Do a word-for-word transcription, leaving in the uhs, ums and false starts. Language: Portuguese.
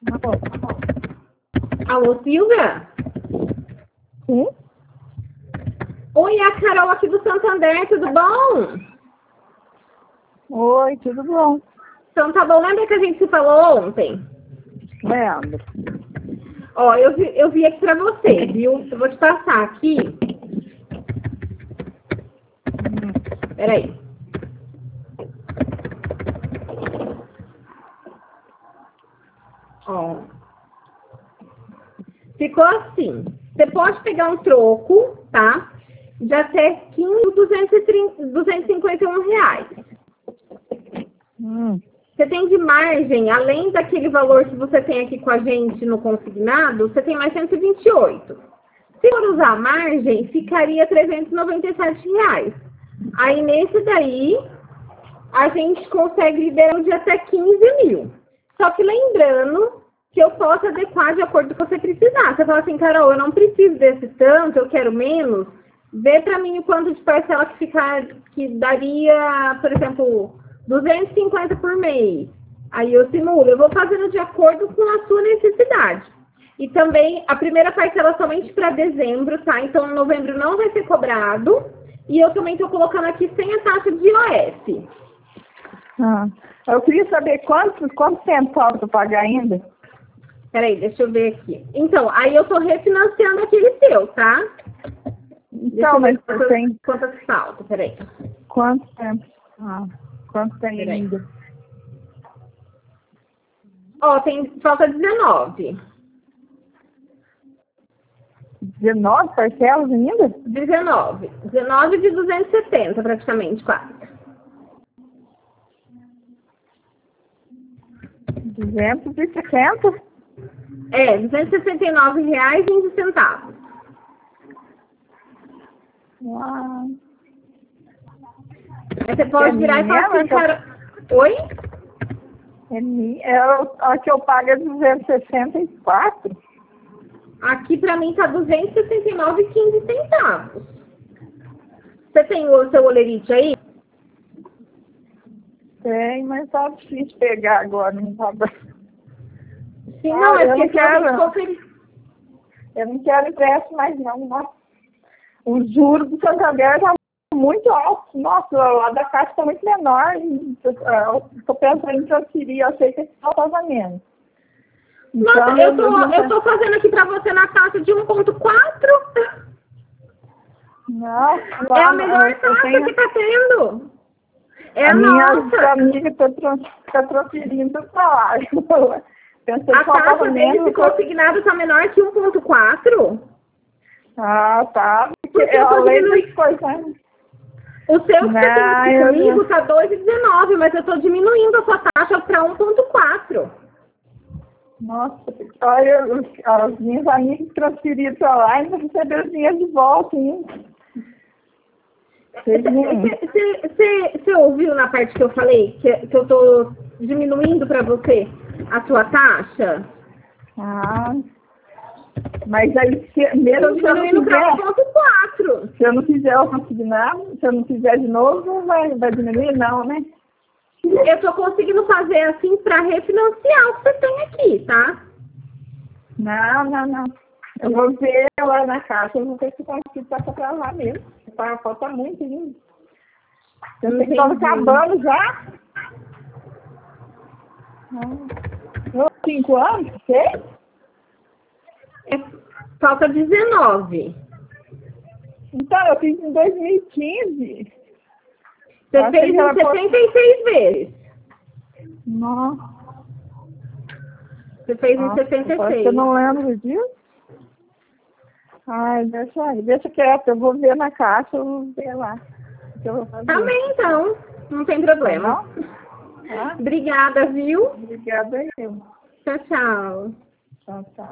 Tá bom, tá bom. Alô, Silvia? Sim? Oi, é a Carol aqui do Santander, tudo bom? Oi, tudo bom? Então tá bom, lembra que a gente se falou ontem? Leandro. Ó, eu vi, eu vi aqui pra você, viu? Eu vou te passar aqui. Peraí. Ó. Ficou assim. Você pode pegar um troco, tá? De até quinze mil duzentos e cinquenta e um reais. Hum. Você tem de margem, além daquele valor que você tem aqui com a gente no consignado, você tem mais cento e vinte e oito. Se for usar a margem, ficaria trezentos e noventa e sete reais. Aí nesse daí, a gente consegue liberar de até quinze mil. Só que lembrando que eu posso adequar de acordo com o que você precisar. Você fala assim, Carol, eu não preciso desse tanto, eu quero menos. Vê pra mim o quanto de parcela que ficar, que daria, por exemplo, duzentos e cinquenta por mês. Aí eu simulo, eu vou fazendo de acordo com a sua necessidade. E também a primeira parcela somente para dezembro, tá? Então em novembro não vai ser cobrado. E eu também estou colocando aqui sem a taxa de I O F. Ah. Eu queria saber quanto, quanto tempo falta pagar ainda? Peraí, deixa eu ver aqui. Então, aí eu tô refinanciando aquele seu, tá? Então, mas quantas, tem quantas falta, peraí. quanto tempo? Ah, quanto tem Peraí. ainda? Ó, tem, falta dezenove. dezenove parcelas ainda? dezenove. dezenove de duzentos e setenta, praticamente, quase. duzentos e sessenta? É, duzentos e sessenta e nove reais e vinte centavos. Uau. Aí você pode É virar e falar minha, assim, que eu- cara... Oi? É minha. É, a que eu pago é duzentos e sessenta e quatro. Aqui pra mim tá duzentos e sessenta e nove e quinze centavos. Você tem o seu olerite aí? Tem, mas tá difícil pegar agora, não tá bom. Sim, Ah, não, é eu porque não se a gente quero. conferir... Eu não quero empréstimo mais não, nossa. O juro do Santander tá muito alto. Nossa, lá da Caixa tá muito menor. Estou pensando em transferir, eu sei que esse faltava menos. Nossa, Então, eu tô, não eu tô fazendo aqui pra você na taxa de um ponto quatro. Não, É a lá, melhor eu taxa tenho, que tá tendo. É a a minha nossa. amiga está tá transferindo o salário. Pensei A que faltava taxa desse menos. consignado tá menor que um ponto quatro. Ah, tá. Porque Porque eu eu tô além das diminuindo. coisas. O seu que você tem Não, aqui eu não. comigo tá dois e dezenove, mas eu tô diminuindo a sua taxa para um ponto quatro. Nossa, olha, os- as minhas amigas transferiram para lá e não receberam dinheiro de volta ainda. Teve um- Você ouviu na parte que eu falei que, que eu tô diminuindo para você a sua taxa? Ah, mas aí, se, Estou mesmo se eu não diminuindo para um fizer, ponto quatro. se eu não fizer o consignado, se eu não fizer de novo, não vai, vai diminuir não, né? Eu tô conseguindo fazer assim para refinanciar o que você tem aqui, tá? Não, não, não. Eu vou ver lá na caixa, eu vou ver se consigo passar para lá mesmo. Tá, falta muito ainda. Eu sei que estava Entendi. acabando já. Ah, cinco anos? Seis? É, falta dezenove. Então, eu fiz em dois mil e quinze. Você Eu achei fez que em era por- setenta e seis vezes. Nossa, Você fez em nossa, sessenta e parece que seis. eu não lembro disso. Ai, deixa aí, deixa quieto, eu vou ver na caixa, eu vou ver lá. O que eu vou fazer. Também, então. Não tem Tá problema. bom? Tá? Obrigada, viu? Obrigada eu. Tchau, tchau. Tchau, tchau.